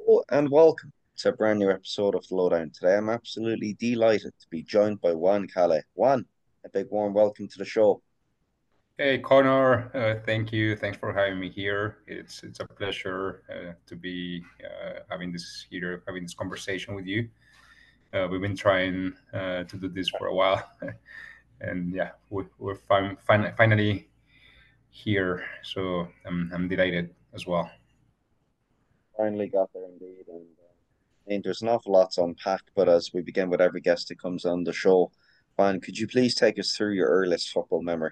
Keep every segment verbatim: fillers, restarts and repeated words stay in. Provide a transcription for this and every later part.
Hello and welcome to a brand new episode of the Lowdown. Today, I'm absolutely delighted to be joined by Juan Calais. Juan, a big warm welcome to the show. Hey Connor, uh, thank you. Thanks for having me here. It's it's a pleasure uh, to be uh, having this here, having this conversation with you. Uh, we've been trying uh, to do this for a while, and yeah, we, we're fin- fin- finally here. So I'm I'm delighted as well. Finally got there indeed. And uh, I mean, there's an awful lot to unpack, but as we begin with every guest that comes on the show, Juan, could you please take us through your earliest football memory?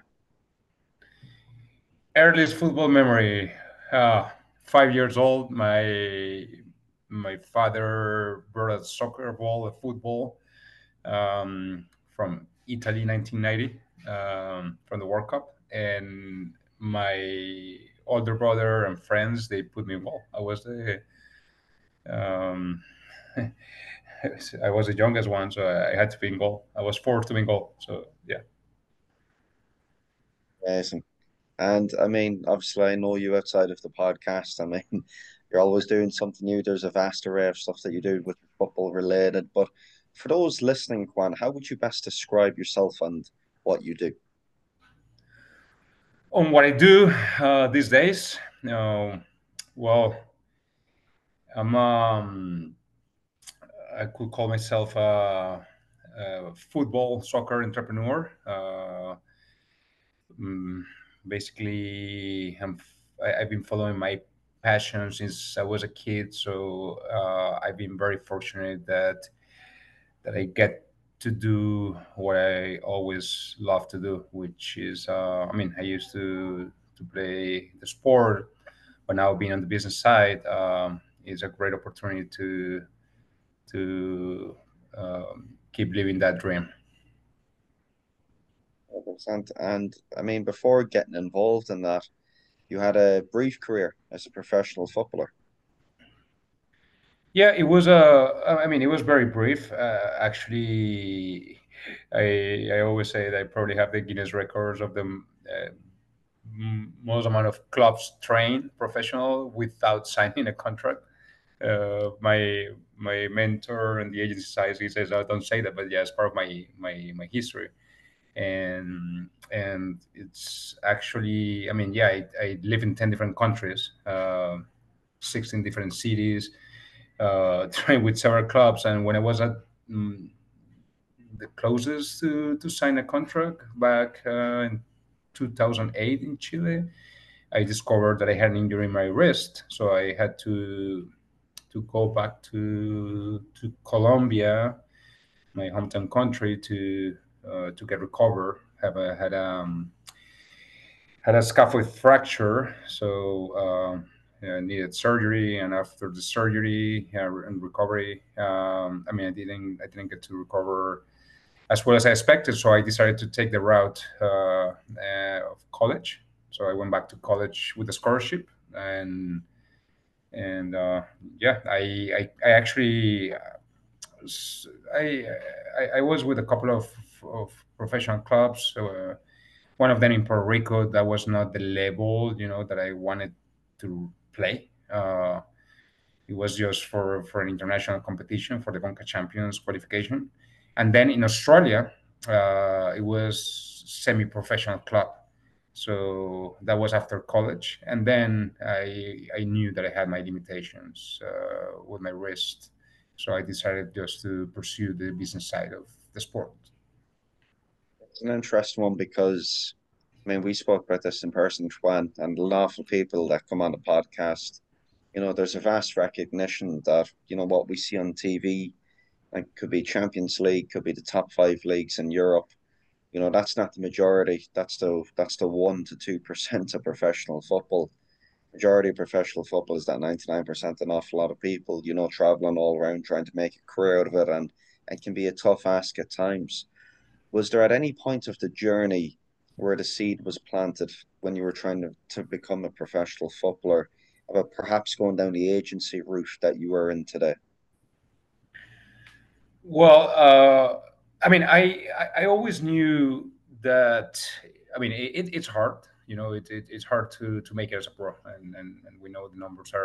Earliest football memory. Uh, Five years old. My my father brought a soccer ball, a football um, from Italy, nineteen ninety, um, from the World Cup, and my older brother and friends they put me in goal. I was the um, I was the youngest one, so I had to be in goal. I was forced to be in goal. So yeah. Amazing. And I mean, obviously, I know you outside of the podcast. I mean, you're always doing something new. There's a vast array of stuff that you do with football related. But for those listening, Juan, how would you best describe yourself and what you do? On what I do uh, these days, uh, well, I'm um, I could call myself a, a football soccer entrepreneur. Uh, mm, Basically, I'm, I, I've been following my passion since I was a kid. So uh, I've been very fortunate that that I get to do what I always love to do, which is, uh, I mean, I used to to play the sport, but now being on the business side um, is a great opportunity to to um, keep living that dream. one hundred percent. And I mean, before getting involved in that, you had a brief career as a professional footballer. Yeah, it was a. I mean, it was very brief. Uh, actually, I I always say that I probably have the Guinness records of the uh, m- most amount of clubs trained professional without signing a contract. Uh, my my mentor and the agency side he says, "I don't say that," but yeah, it's part of my my my history. And and it's actually, I mean, yeah, I, I live in ten different countries, uh, sixteen different cities, uh, trained with several clubs. And when I was at mm, the closest to, to sign a contract back uh, in two thousand eight in Chile, I discovered that I had an injury in my wrist. So I had to to go back to to Colombia, my hometown country, to uh, to get recovered. Have a had um had a scaphoid fracture, so um, yeah, needed surgery. And after the surgery uh, and recovery, um, I mean, I didn't I didn't get to recover as well as I expected. So I decided to take the route uh, uh, of college. So I went back to college with a scholarship, and and uh, yeah, I I, I actually uh, s- I, I I was with a couple of of professional clubs. Uh, one of them in Puerto Rico that was not the level, you know, that I wanted to play. Uh, it was just for for an international competition for the Conca Champions qualification, and then in Australia, uh, it was semi-professional club. So that was after college, and then I I knew that I had my limitations uh, with my wrist, so I decided just to pursue the business side of the sport. It's an interesting one because, I mean, we spoke about this in person, Juan, and a lot of people that come on the podcast, you know, there's a vast recognition that, you know, what we see on T V, like could be Champions League, could be the top five leagues in Europe. You know, that's not the majority. That's the that's the one to two percent of professional football. Majority of professional football is that ninety-nine percent, an awful lot of people, you know, traveling all around trying to make a career out of it, and it can be a tough ask at times. Was there at any point of the journey where the seed was planted when you were trying to, to become a professional footballer about perhaps going down the agency route that you are in today? Well, uh, I mean, I, I I always knew that. I mean, it, it's hard. You know, it, it, it's hard to to make it as a pro, and, and and we know the numbers are.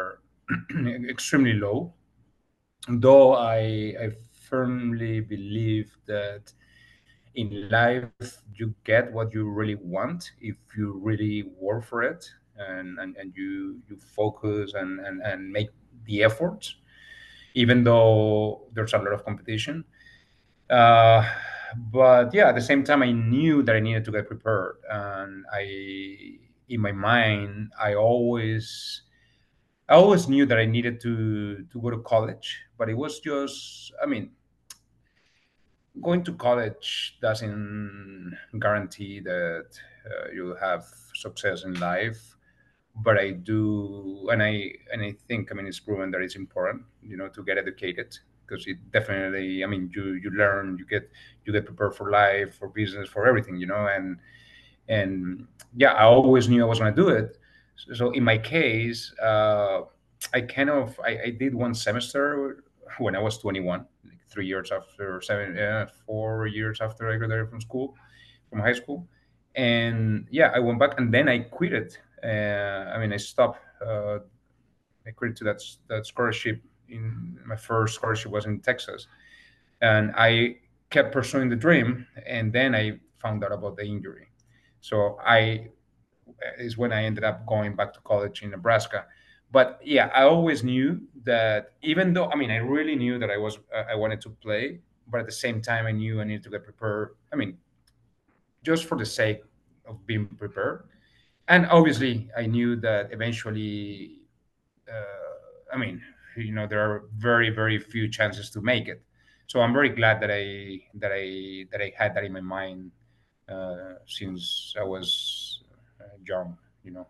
extremely low. Though I I firmly believe that in life you get what you really want if you really work for it, and and, and you you focus and, and and make the efforts, even though there's a lot of competition. uh, but yeah, at the same time I knew that I needed to get prepared, and I, in my mind, i always I always knew that I needed to to go to college, but it was just, I mean, going to college doesn't guarantee that uh, you'll have success in life. But I do, and I and I think, I mean, it's proven that it's important, you know, to get educated, because it definitely, I mean, you you learn, you get you get prepared for life, for business, for everything, you know, and and yeah, I always knew I was going to do it. So, so in my case, uh, I kind of I, I did one semester when I was twenty-one, like three years after seven, uh, four years after I graduated from school, from high school, and yeah, I went back and then I quit it. Uh, I mean, I stopped. Uh, I quit to that that scholarship. In my first scholarship was in Texas, and I kept pursuing the dream, and then I found out about the injury. So I is when I ended up going back to college in Nebraska. But yeah, I always knew that, even though, I mean, I really knew that I was uh, I wanted to play, but at the same time I knew I needed to get prepared. I mean, just for the sake of being prepared. And obviously, I knew that eventually, uh, I mean, you know, there are very, very few chances to make it. So I'm very glad that I that I that I had that in my mind uh, since I was uh, young. You know.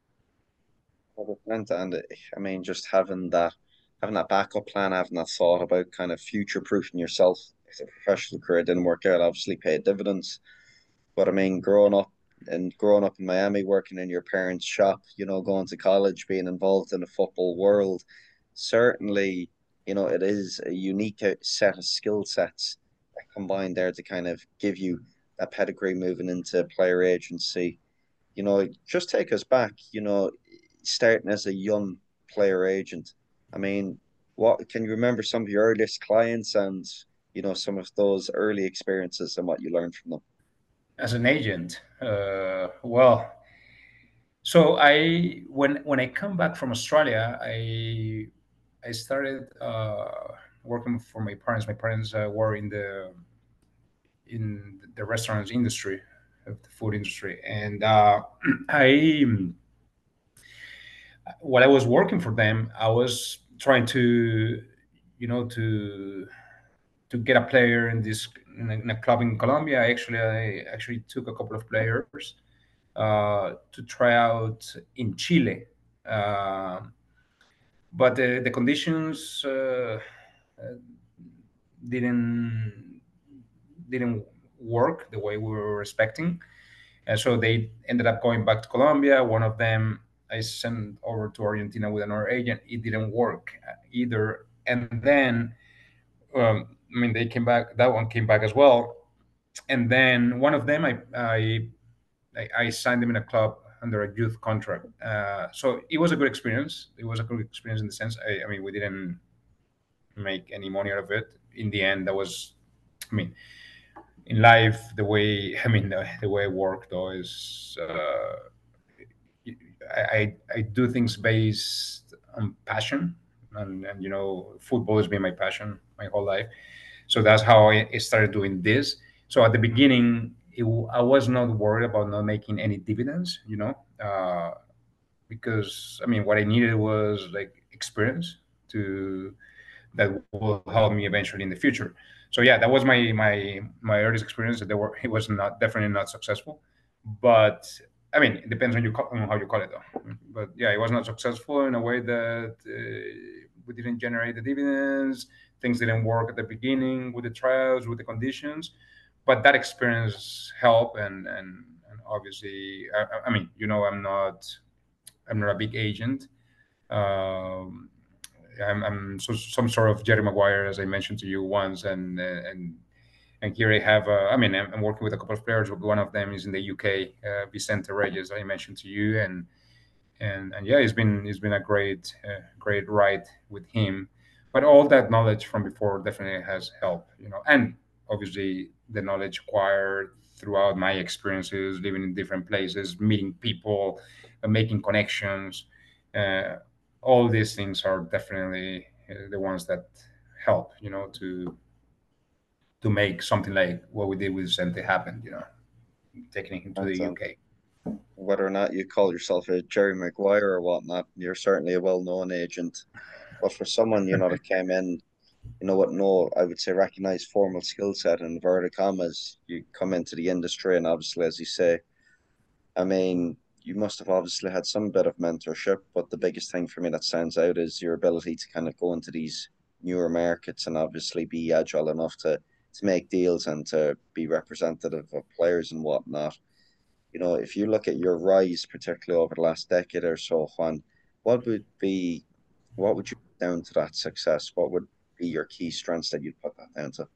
And, and uh, I mean, just having that having that backup plan, having that thought about kind of future proofing yourself. If the professional career didn't work out, obviously paid dividends. But I mean, growing up and growing up in Miami, working in your parents' shop, you know, going to college, being involved in the football world, certainly, you know, it is a unique uh, set of skill sets that combine there to kind of give you a pedigree moving into player agency. You know, just take us back, you know, starting as a young player agent. I mean, what can you remember some of your earliest clients and, you know, some of those early experiences and what you learned from them? As an agent, uh, well, so I when when I come back from Australia, I I started uh, working for my parents. My parents uh, were in the in the restaurants industry, of the food industry, and uh, I while I was working for them, I was trying to, you know, to to get a player in this in a, in a club in Colombia. I actually I actually took a couple of players uh, to try out in Chile. Uh, but the, the conditions uh, uh, didn't didn't work the way we were expecting, and so they ended up going back to Colombia. One of them I sent over to Argentina with another agent. It didn't work either, and then um, I mean they came back. That one came back as well, and then one of them I I I, I signed them in a club under a youth contract. Uh, so it was a good experience. It was a good experience in the sense, I, I mean, we didn't make any money out of it. In the end, that was, I mean, in life, the way, I mean, the, the way I work though is, uh, I, I, I do things based on passion. And, and, you know, football has been my passion my whole life. So that's how I started doing this. So at the beginning, it, I was not worried about not making any dividends, you know, uh, because I mean, what I needed was like experience to that will help me eventually in the future. So yeah, that was my my my earliest experience. That were it was not definitely not successful, but I mean, it depends on you on how you call it though. But yeah, it was not successful in a way that uh, we didn't generate the dividends. Things didn't work at the beginning with the trials, with the conditions, but that experience helped, and and, and obviously, I, I mean, you know, I'm not I'm not a big agent. Um, I'm, I'm so, some sort of Jerry Maguire, as I mentioned to you once, and and and here I have. Uh, I mean, I'm, I'm working with a couple of players. But one of them is in the U K, uh, Vicente Reyes, I mentioned to you, and and and yeah, it's been it's been a great uh, great ride with him. But all that knowledge from before definitely has helped, you know, and obviously the knowledge acquired throughout my experiences living in different places, meeting people, uh, making connections. Uh, all these things are definitely uh, the ones that help, you know, to to make something like what we did with Sente happen, you know, taking him to And the um, U K. whether or not you call yourself a Jerry Maguire or whatnot, you're certainly a well-known agent. But for someone, you know, that came in, you know, with no, I would say, recognized formal skill set in inverted commas, you come into the industry, and obviously, as you say, I mean, you must have obviously had some bit of mentorship, but the biggest thing for me that stands out is your ability to kind of go into these newer markets and obviously be agile enough to to make deals and to be representative of players and whatnot. You know, if you look at your rise, particularly over the last decade or so, Juan, what would be, what would you put down to that success? What would be your key strengths that you'd put that down to?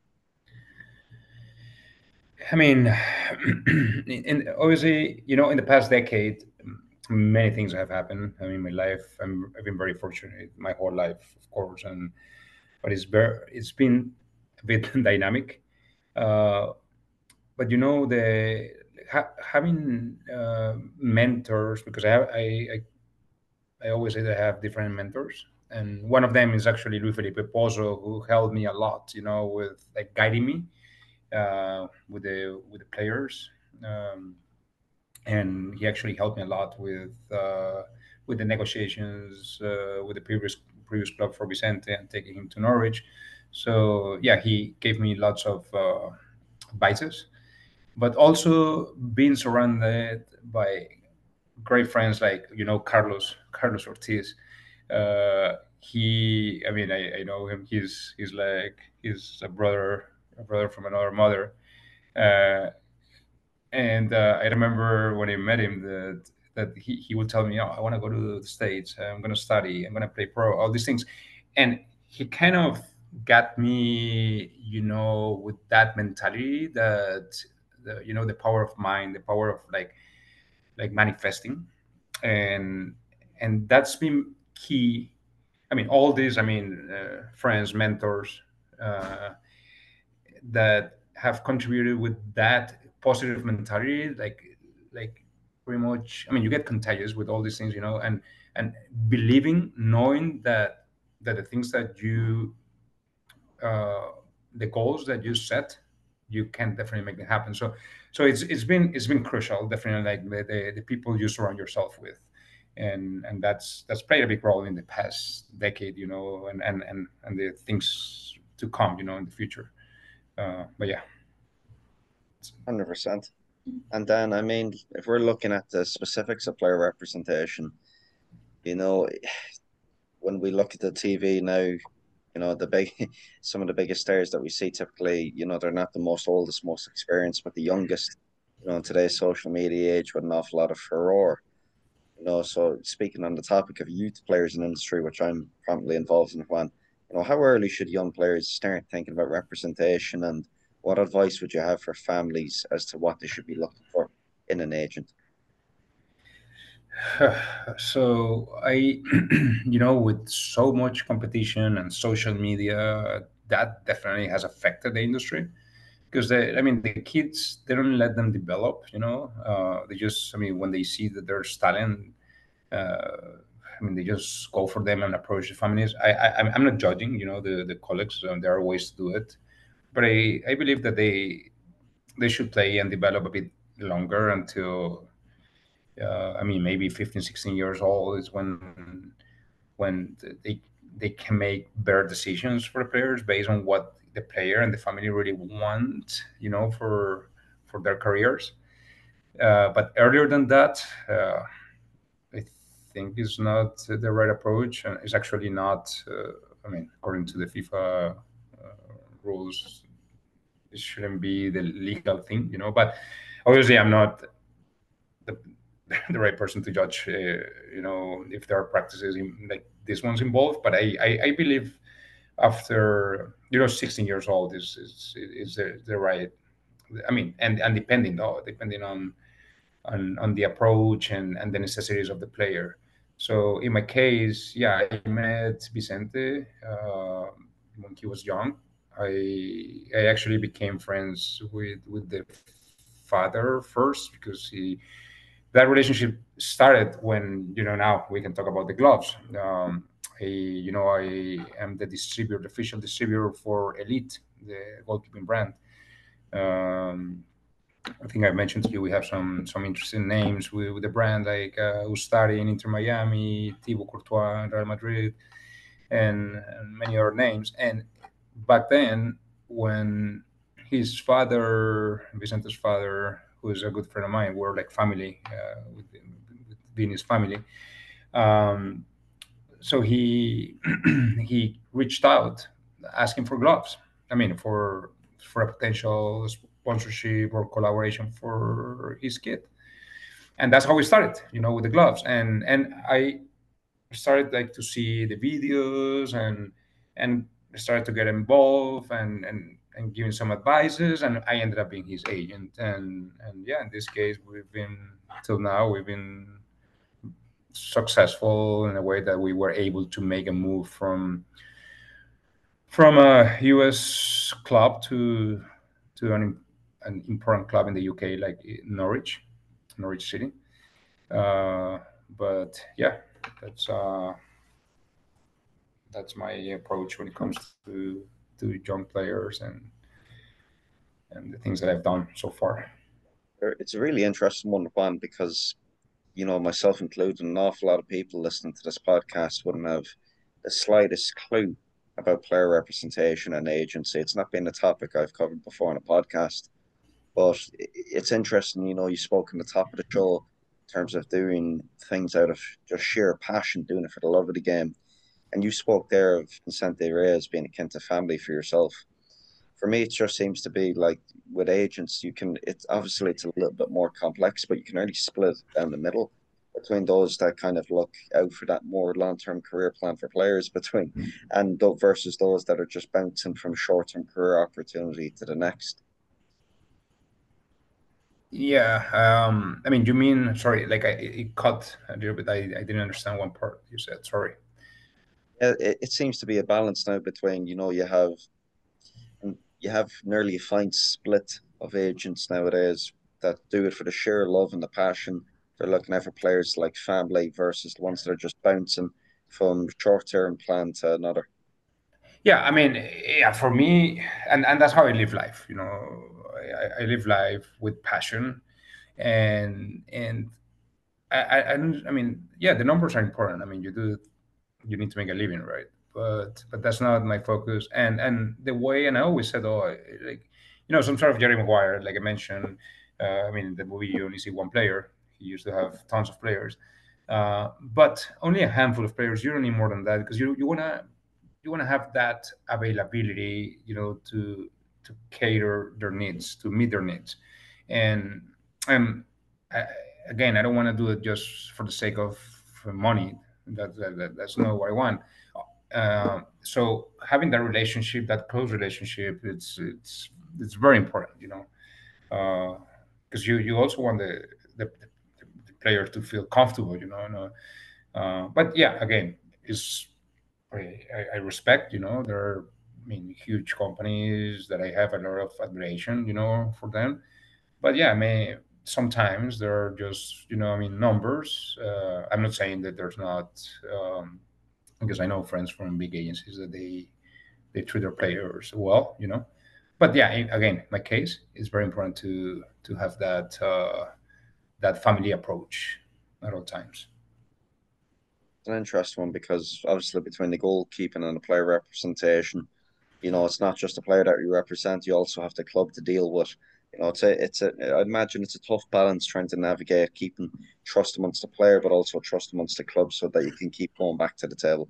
I mean, in, in- obviously, you know, in the past decade, many things have happened. I mean, my life, I'm, I've been very fortunate my whole life, of course, and but it's very, it's been a bit dynamic. Uh, but you know, the ha, having uh, mentors, because I, have, I, I I always say that I have different mentors, and one of them is actually Luis Felipe Pozo, who helped me a lot, you know, with like guiding me uh, with the with the players. Um, and he actually helped me a lot with uh, with the negotiations uh, with the previous previous club for Vicente and taking him to Norwich. So yeah, he gave me lots of uh, advices, but also being surrounded by great friends like you know Carlos Carlos Ortiz. Uh, he, I mean, I, I know him. He's he's like he's a brother a brother from another mother. Uh, and uh, I remember when I met him that that he, he would tell me, "Oh, I want to go to the States. I'm going to study. I'm going to play pro. All these things," and he kind of got me, you know, with that mentality that the, you know the power of mind, the power of like like manifesting, and and that's been key. I mean, all these. I mean, uh, friends, mentors. Uh, that have contributed with that positive mentality like like pretty much I mean you get contagious with all these things you know and and believing knowing that that the things that you uh the goals that you set you can definitely make them happen so so it's it's been it's been crucial definitely like the, the, the people you surround yourself with and and that's that's played a big role in the past decade you know and and and, and the things to come you know in the future uh, but yeah. one hundred percent. And then, I mean, if we're looking at the specifics of player representation, you know, when we look at the T V now, you know, the big, some of the biggest stars that we see typically, you know, they're not the most oldest, most experienced, but the youngest, you know, in today's social media age with an awful lot of furore. You know, so speaking on the topic of youth players in industry, which I'm prominently involved in, Juan, you know, how early should young players start thinking about representation, and what advice would you have for families as to what they should be looking for in an agent? So I, you know, with so much competition and social media, that definitely has affected the industry because they, I mean, the kids they don't let them develop. You know, uh, they just, I mean, when they see that there's talent, uh, I mean, they just go for them and approach the families. I, I I'm I'm not judging, you know, the the colleagues. Um, there are ways to do it, but I I believe that they they should play and develop a bit longer until uh, I mean, maybe fifteen, sixteen years old is when when they they can make better decisions for the players based on what the player and the family really want, you know, for for their careers. Uh, but earlier than that, uh, I think is not the right approach, and it's actually not. Uh, I mean, according to the FIFA uh, rules, it shouldn't be the legal thing, you know. But obviously, I'm not the, the right person to judge, uh, you know, if there are practices in, like this one's involved. But I, I, I believe after you know sixteen years old is is is the, the right. I mean, and and depending though, depending on on on the approach and and the necessities of the player. So in my case, yeah, I met Vicente uh, when he was young. I I actually became friends with with the father first because he that relationship started when you know now we can talk about the gloves. Um, I, you know, I am the distributor, the official distributor for Elite, the goalkeeping brand. Um, I think I mentioned to you we have some some interesting names with, with the brand like uh, Ustari in Inter Miami, Thibaut Courtois in Real Madrid, and, and many other names. And back then, when his father, Vicente's father, who is a good friend of mine, were like family uh, with, with being his family. Um, so he he reached out asking for gloves. I mean, for for a potential sponsorship or collaboration for his kid, and that's how we started. You know, with the gloves, and and I started like to see the videos and and started to get involved and and and giving some advices, and I ended up being his agent. And and yeah, in this case, we've been till now we've been successful in a way that we were able to make a move from from a U S club to to an an important club in the U K, like Norwich, Norwich City. Uh, but yeah, that's uh, that's my approach when it comes to to young players and and the things that I've done so far. It's a really interesting one, Juan, because you know, myself included, an awful lot of people listening to this podcast wouldn't have the slightest clue about player representation and agency. It's not been a topic I've covered before on a podcast, but it's interesting. You know, you spoke on the top of the show in terms of doing things out of just sheer passion, doing it for the love of the game. And you spoke there of Vicente Reyes being akin to family for yourself. For me, it just seems to be like with agents, you can, it's obviously it's a little bit more complex, but you can really split down the middle between those that kind of look out for that more long-term career plan for players between and versus those that are just bouncing from short-term career opportunity to the next. Yeah, um, I mean, you mean sorry? Like I it cut a little bit. I, I didn't understand one part you said. Sorry. Yeah, It, it seems to be a balance now between, you know, you have you have nearly a fine split of agents nowadays that do it for the sheer love and the passion. They're looking out for players like family versus the ones that are just bouncing from short-term plan to another. Yeah, I mean, yeah, for me, and and that's how I live life. You know, I, I live life with passion, and and I, I I don't. I mean, yeah, the numbers are important. I mean, you do you need to make a living, right? But but that's not my focus. And and the way, and I always said, oh, like you know, some sort of Jerry Maguire, like I mentioned. Uh, I mean, in the movie you only see one player. He used to have tons of players, uh, but only a handful of players. You don't need more than that because you you wanna you wanna have that availability, you know, to to cater their needs, to meet their needs, and and I, again, I don't want to do it just for the sake of money. That, that, that that's not what I want. Uh, so having that relationship, that close relationship, it's it's it's very important, you know, because uh, you you also want the, the the player to feel comfortable, you know. And, uh, uh, but yeah, again, is I, I I respect, you know, there are I mean huge companies that I have a lot of admiration, you know, for them. But yeah, I mean, sometimes there are just you know, I mean, numbers. Uh, I'm not saying that there's not. Um, because I know friends from big agencies that they they treat their players well, you know. But yeah, in- again, my case it's very important to to have that uh, that family approach at all times. It's an interesting one because obviously between the goalkeeping and the player representation, you know, it's not just the player that you represent, you also have the club to deal with. You know, it's a, it's a, I'd imagine it's a tough balance trying to navigate keeping trust amongst the player, but also trust amongst the club so that you can keep going back to the table.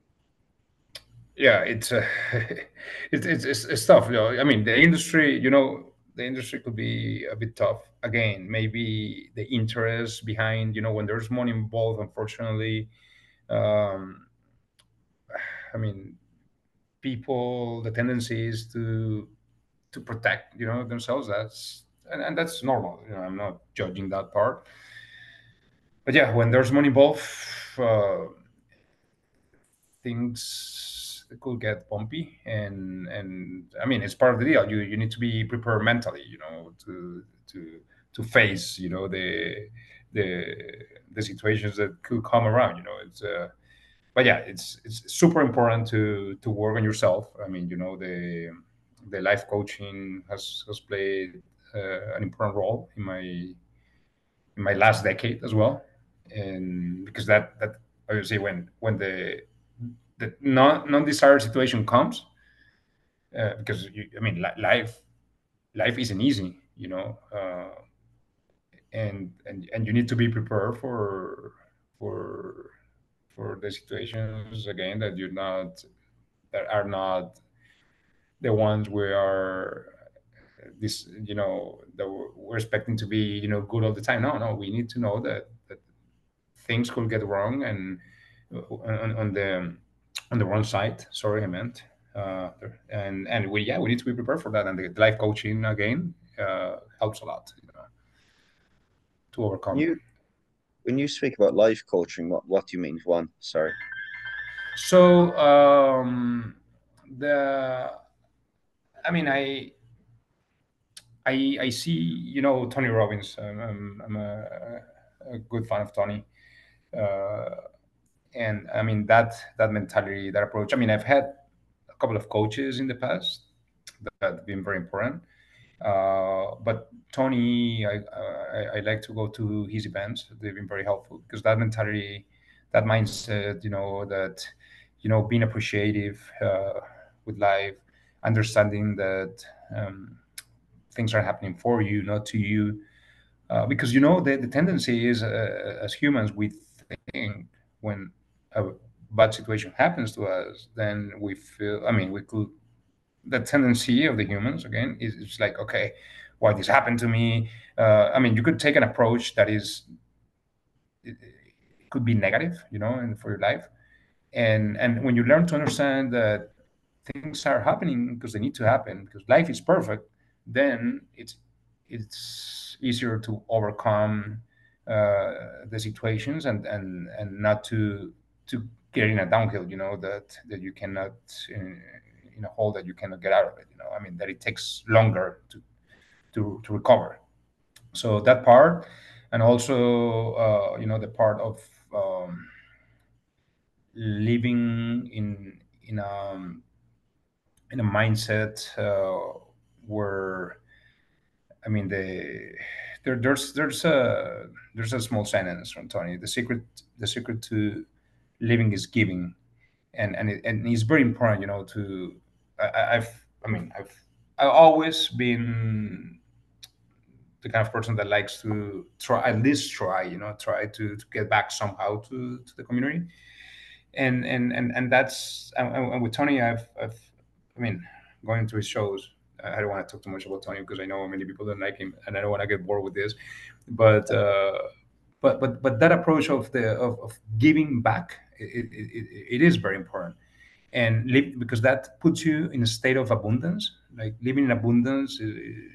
Yeah, it's uh, it's, it's it's it's tough. You know, I mean, the industry, you know, the industry could be a bit tough. Again, maybe the interest behind, you know, when there's money involved, unfortunately, um, I mean, people the tendency is to to protect you know themselves. That's and, and that's normal. You know, I'm not judging that part. But yeah, when there's money involved, uh, things could get bumpy, and and I mean it's part of the deal. You you need to be prepared mentally, you know, to to to face, you know, the the the situations that could come around. You know, it's uh, but yeah, it's it's super important to to work on yourself. I mean, you know, the the life coaching has has played uh, an important role in my in my last decade as well, and because that that obviously when when the the non non desired situation comes, uh, because you, I mean li- life life isn't easy, you know, uh, and and and you need to be prepared for for for the situations again that you're not that are not the ones we are this you know that we're we're expecting to be, you know, good all the time. No, no, we need to know that that things could get wrong, and uh, on, on the on the wrong side. Sorry, I meant. Uh, and and we yeah we need to be prepared for that. And the life coaching again uh, helps a lot, you know, to When overcome. you when you speak about life coaching, what what do you mean? One, sorry. So um, the I mean I I I see, you know, Tony Robbins. I'm I'm, I'm a, a good fan of Tony. Uh, and I mean that that mentality, that approach. I mean, I've had a couple of coaches in the past that have been very important. Uh, but Tony, I, I I like to go to his events. They've been very helpful because that mentality, that mindset, you know, that you know, being appreciative uh, with life, understanding that um, things are happening for you, not to you, uh, because you know the, the tendency is uh, as humans we think when a bad situation happens to us, then we feel, I mean, we could, the tendency of the humans again is it's like, okay, why this happened to me. uh, I mean, you could take an approach that is, it, it could be negative, you know, and for your life. And and when you learn to understand that things are happening because they need to happen because life is perfect, then it's it's easier to overcome uh, the situations, and and and not to to get in a downhill, you know, that that you cannot in, in a hole that you cannot get out of it, you know. I mean, that it takes longer to to, to recover. So that part, and also uh, you know, the part of um, living in in a in a mindset uh, where, I mean, the there, there's there's a there's a small sentence from Tony. The secret the secret to living is giving, and and it, and it's very important, you know. To I, I- I've I mean I've I've always been the kind of person that likes to try, at least try, you know, try to, to get back somehow to, to the community. And and and and that's and, and with Tony, I've I've I mean, going to his shows. I don't want to talk too much about Tony because I know many people don't like him, and I don't want to get bored with this. But uh, but but but that approach of the of, of giving back, it, it, it, it is very important, and live, because that puts you in a state of abundance. Like living in abundance, is,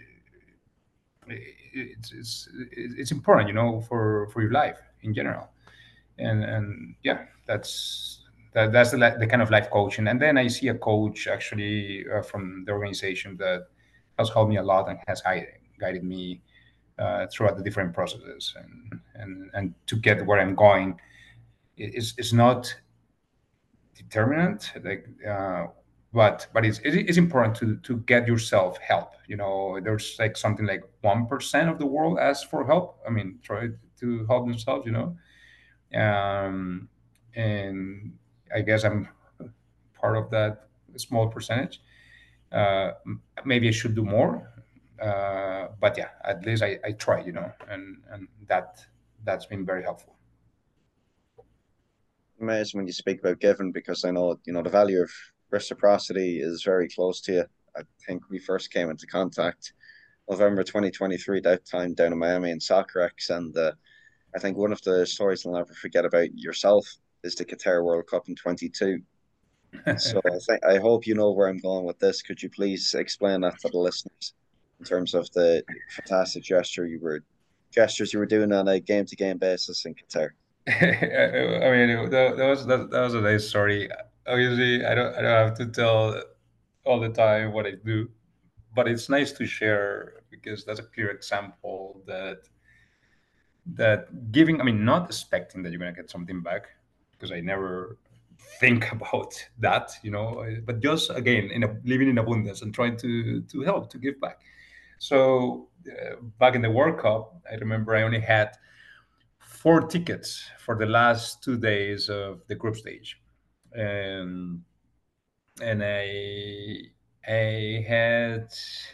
it's, it's it's important, you know, for for your life in general. And and yeah, that's that, that's the, li- the kind of life coaching. And then I see a coach actually uh, from the organization that has helped me a lot and has guided, guided me uh, throughout the different processes, and and and to get where I'm going. It's, it's not determinant, like uh, but but it's it's important to to get yourself help, you know. There's like something like one percent of the world asks for help, I mean, try to help themselves, you know. um, and I guess I'm part of that small percentage. Uh, Maybe I should do more, uh, but yeah, at least I, I try, you know, and and that that's been very helpful. Amazing when you speak about giving because I know, you know, the value of reciprocity is very close to you. I think we first came into contact November twenty twenty-three, that time down in Miami in Soccerex. And uh, I think one of the stories I'll never forget about yourself is the Qatar World Cup in twenty-two. So I think I hope you know where I'm going with this. Could you please explain that to the listeners in terms of the fantastic gesture you were gestures you were doing on a game to game basis in Qatar? I mean, that, that was that, that was a nice story. Obviously, I don't I don't have to tell all the time what I do, but it's nice to share because that's a clear example that that giving. I mean, not expecting that you're gonna get something back, because I never think about that, you know. But just again, in a, living in abundance and trying to to help to give back. So uh, back in the World Cup, I remember I only had four tickets for the last two days of the group stage, and and I I had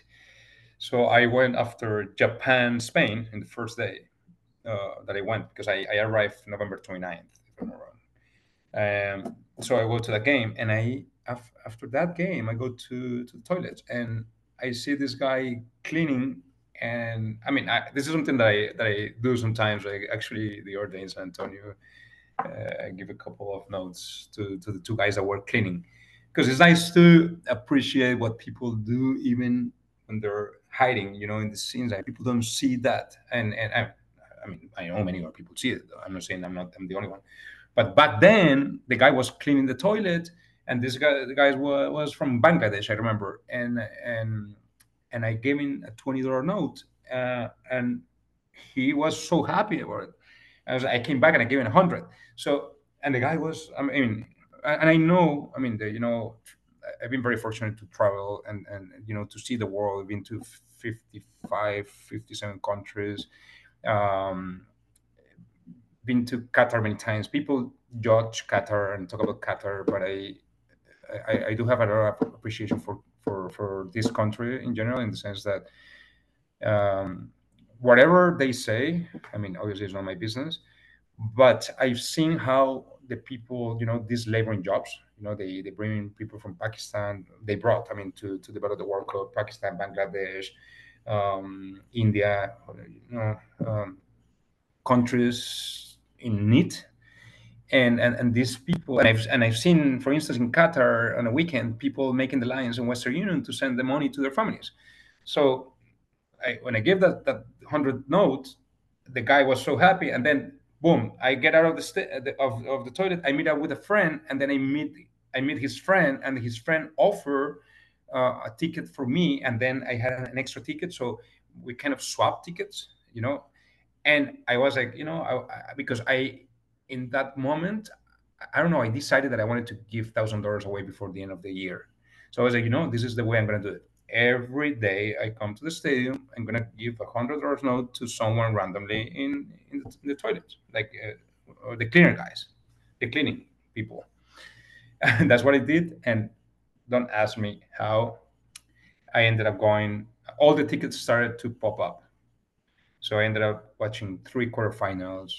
so I went after Japan Spain in the first day uh, that I went, because I, I arrived November 29th, if I'm not wrong. Um, so I go to the game, and I af- after that game I go to to the toilet, and I see this guy cleaning. And I mean, I, this is something that I that I do sometimes. Like actually, the other day in San Antonio, uh, I give a couple of notes to to the two guys that were cleaning, because it's nice to appreciate what people do even when they're hiding. You know, in the scenes, like people don't see that, and and I, I mean, I know many other people see it. I'm not saying I'm not I'm the only one, but back then, the guy was cleaning the toilet, and this guy, the guy was, was from Bangladesh, I remember, and and and I gave him a twenty dollar note, uh, and he was so happy about it. I was, I came back and I gave him a hundred. So, and the guy was, I mean, and I know, I mean, the, you know, I've been very fortunate to travel and and you know to see the world. I've been to fifty-five, fifty-seven countries. Um, been to Qatar many times. People judge Qatar and talk about Qatar, but I, I, I do have a lot of appreciation for, for, for this country in general, in the sense that um, whatever they say, I mean, obviously it's not my business, but I've seen how the people, you know, these laboring jobs, you know, they, they bring in people from Pakistan, they brought, I mean, to, to develop the World Cup, Pakistan, Bangladesh, um, India, you know, um, countries in need, and and, and these people, and I've and I've seen, for instance, in Qatar on a weekend, people making the lines in Western Union to send the money to their families. So I, when I gave that that hundred note, the guy was so happy, and then boom, I get out of the, sta- of, of the toilet, I meet up with a friend, and then I meet I meet his friend, and his friend offer uh, a ticket for me, and then I had an extra ticket, so we kind of swapped tickets, you know. And I was like, you know, I, I, because I, in that moment, I don't know, I decided that I wanted to give thousand dollars away before the end of the year. So I was like, you know, this is the way I'm gonna do it. Every day I come to the stadium, I'm gonna give a hundred dollars note to someone randomly in in the, in the toilet, like uh, or the cleaner guys, the cleaning people. And that's what I did. And don't ask me how I ended up going. All the tickets started to pop up, so I ended up watching three quarterfinals,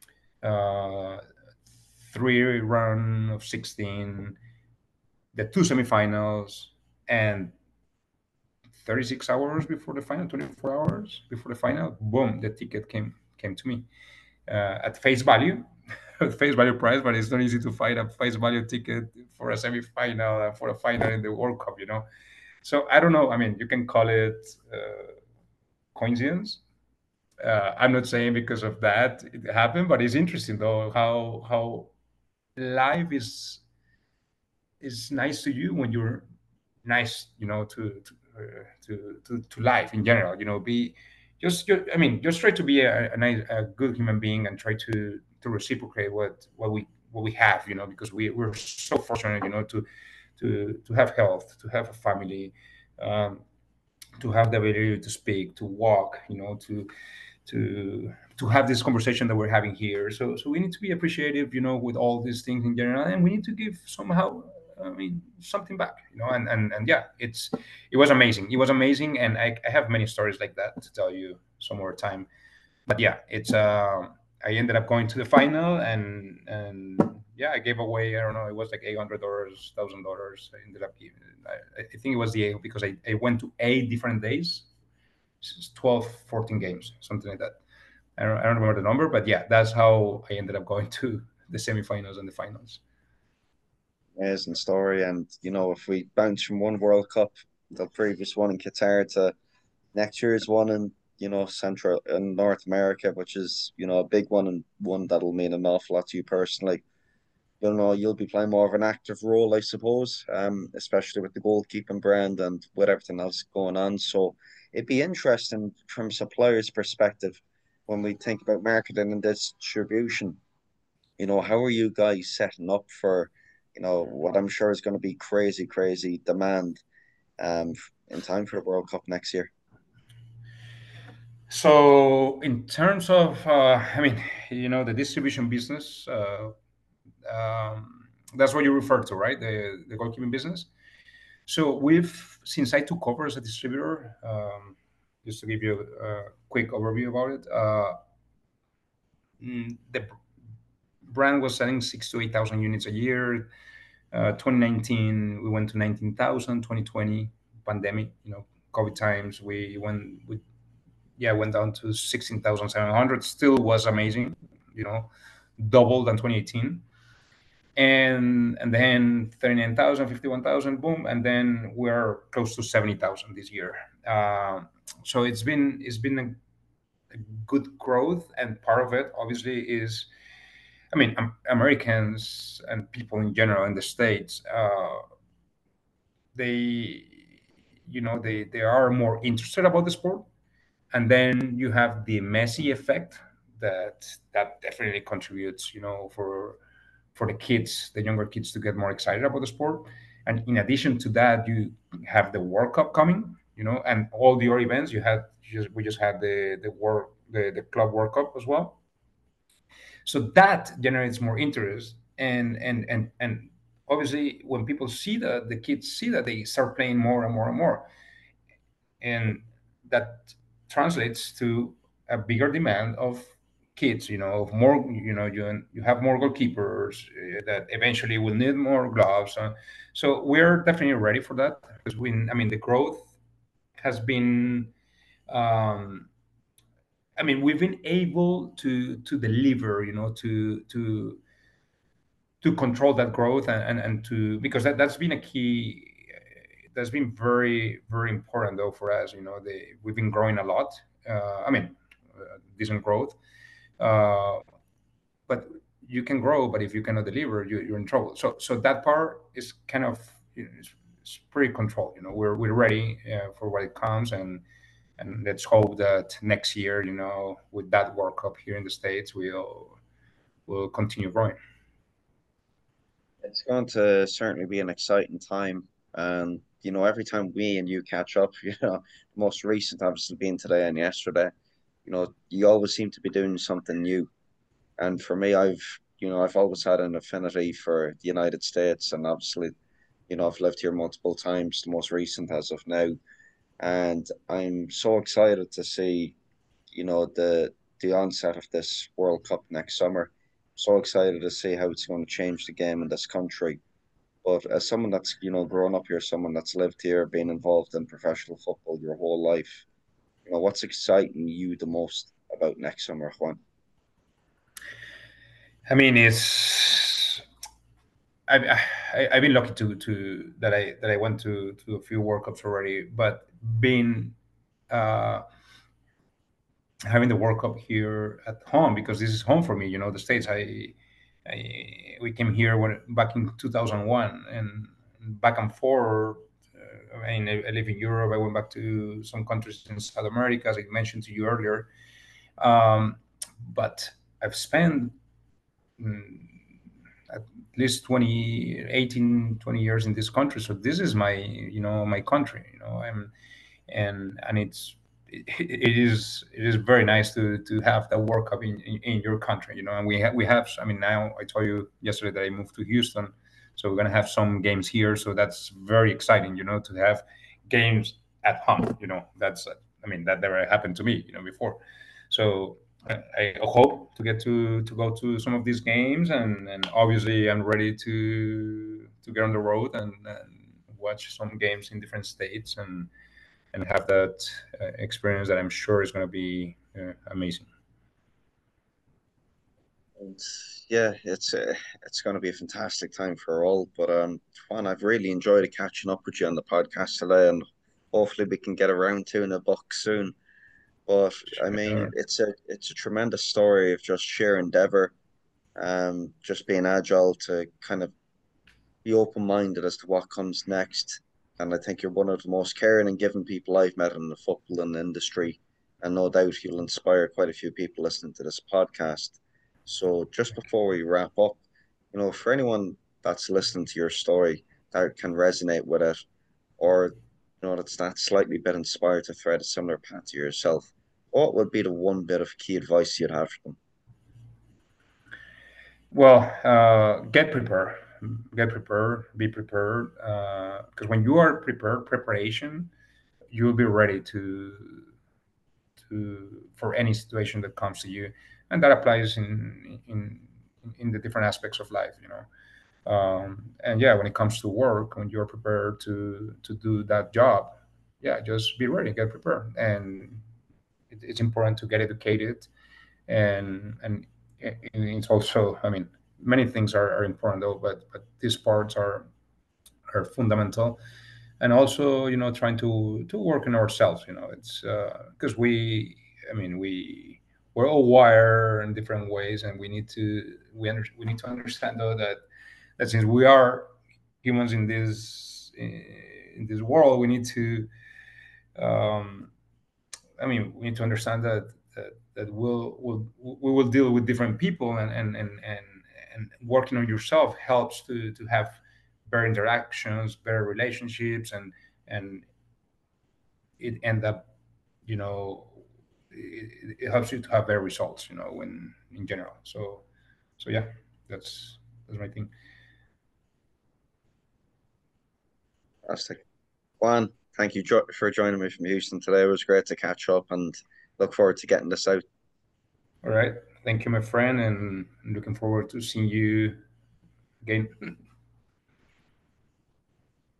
uh, three run of sixteen, the two semifinals, and thirty-six hours before the final, twenty-four hours before the final, boom, the ticket came came to me uh, at face value, at face value price. But it's not easy to find a face value ticket for a semifinal and for a final in the World Cup, you know. So I don't know. I mean, you can call it uh, coincidence. Uh, I'm not saying because of that it happened, but it's interesting though how how life is is nice to you when you're nice, you know, to to uh, to, to to life in general. You know, be just, just I mean, just try to be a, a nice, a good human being, and try to to reciprocate what what we what we have. You know, because we we're so fortunate, you know, to to to have health, to have a family, um, to have the ability to speak, to walk, you know, to to to have this conversation that we're having here. So so we need to be appreciative, you know, with all these things in general, and we need to give somehow, I mean, something back, you know. And and, and yeah, it's it was amazing. It was amazing, and I, I have many stories like that to tell you some more time. But yeah, it's um I ended up going to the final, and and yeah, I gave away, I don't know, it was like eight hundred dollars, thousand dollars. I ended up giving. I, I think it was the eight, because I, I went to eight different days, twelve, fourteen games, something like that. I don't, I don't remember the number, but yeah, that's how I ended up going to the semifinals and the finals. Amazing story. And you know, if we bounce from one World Cup, the previous one in Qatar, to next year's one in you know, Central and North America, which is, you know, a big one and one that'll mean an awful lot to you personally. You know, you'll be playing more of an active role, I suppose, um, especially with the goalkeeping brand and with everything else going on. So it'd be interesting from a supplier's perspective when we think about marketing and distribution. You know, how are you guys setting up for, you know, what I'm sure is going to be crazy, crazy demand um in time for the World Cup next year? So in terms of, uh, I mean, you know, the distribution business, uh, um, that's what you refer to, right? The the goalkeeping business. So we've since I took over as a distributor, um, just to give you a quick overview about it, uh, mm, the brand was selling six to eight thousand units a year. Uh, twenty nineteen, we went to nineteen thousand. twenty twenty, pandemic, you know, COVID times, we went, we, yeah, went down to sixteen thousand seven hundred. Still was amazing, you know, double than twenty eighteen. And and then thirty-nine thousand, fifty-one thousand, boom, and then we're close to seventy thousand this year. Um, so it's been it's been a, a good growth, and part of it obviously is, I mean, um, Americans and people in general in the states, uh, they, you know, they they are more interested about the sport, and then you have the Messi effect that that definitely contributes, you know, for for the kids, the younger kids, to get more excited about the sport. And in addition to that, you have the World Cup coming, you know, and all the other events. You had just we just had the the world the, the club World Cup as well. So that generates more interest, and and and and obviously when people see that, the kids see that, they start playing more and more and more, and that translates to a bigger demand of kids, you know, of more, you know, you you have more goalkeepers uh, that eventually will need more gloves. Uh, so we're definitely ready for that, because we, I mean, the growth has been, um, I mean, we've been able to to deliver, you know, to to to control that growth, and and, and to, because that, that's been a key, that's been very very important though for us, you know, the we've been growing a lot. uh, I mean, uh, decent growth, uh, but you can grow, but if you cannot deliver, you, you're in trouble. So so that part is kind of, you know, it's, it's pretty controlled, you know, we're, we're ready uh, for what it comes, and and let's hope that next year, you know, with that World Cup here in the States, we'll we'll continue growing. It's going to certainly be an exciting time. And, you know, every time we and you catch up, you know, the most recent obviously being today and yesterday, you know, you always seem to be doing something new. And for me, I've, you know, I've always had an affinity for the United States. And obviously, you know, I've lived here multiple times, the most recent as of now. And I'm so excited to see, you know, the the onset of this World Cup next summer. So excited to see how it's going to change the game in this country. But as someone that's, you know, grown up here, someone that's lived here, been involved in professional football your whole life, you know, what's exciting you the most about next summer, Juan? I mean, it's I've I, I've been lucky to to that I that I went to to a few World Cups already, but being uh, having the World Cup here at home, because this is home for me. You know, the States. I, I we came here when back in two thousand one, and back and forth. Uh, I mean, I, I live in Europe. I went back to some countries in South America, as I mentioned to you earlier. Um, but I've spent mm, at least twenty, eighteen, twenty years in this country. So this is my, you know, my country, you know, and, and, and it's, it, it is, it is very nice to, to have that World Cup in, in, in your country, you know, and we have, we have, I mean, now I told you yesterday that I moved to Houston, so we're going to have some games here. So that's very exciting, you know, to have games at home, you know, that's, I mean, that never happened to me, you know, before. So I, I hope to get to to go to some of these games, and and obviously I'm ready to to get on the road, and, and watch some games in different states, and and have that uh, experience that I'm sure is going to be uh, amazing. And yeah, it's uh, it's going to be a fantastic time for all. But um, Juan, I've really enjoyed catching up with you on the podcast today, and hopefully we can get around to in a book soon. But I mean, Sure. it's a it's a tremendous story of just sheer endeavor, um, just being agile to kind of be open-minded as to what comes next. And I think you're one of the most caring and giving people I've met in the footballing industry. And no doubt you'll inspire quite a few people listening to this podcast. So just before we wrap up, you know, for anyone that's listening to your story that can resonate with it, or you know, that's that slightly bit inspired to thread a similar path to yourself, what would be the one bit of key advice you'd have for them? Well, uh, get prepared. Get prepared. Be prepared. Because when you are prepared, preparation, you'll be ready to to for any situation that comes to you, and that applies in in in the different aspects of life. You know, um, and yeah, when it comes to work, when you're prepared to to do that job, yeah, just be ready, get prepared, and it, it's important to get educated, and and it, it's also, I mean, many things are, are important though, but but these parts are are fundamental. And also, you know, trying to to work on ourselves. You know, it's because we, I mean, we we're all wired in different ways, and we need to we under, we need to understand though that that since we are humans in this in this world, we need to um, I mean, we need to understand that that, that we'll, we'll we will deal with different people, and and and and, and working on yourself helps to to have better interactions, better relationships, and and it end up, you know, it, it helps you to have better results, you know, when in general. So so yeah, that's that's my thing. Fantastic. Juan, thank you jo for joining me from Houston today. It was great to catch up and look forward to getting this out. All right, thank you, my friend, and I'm looking forward to seeing you again.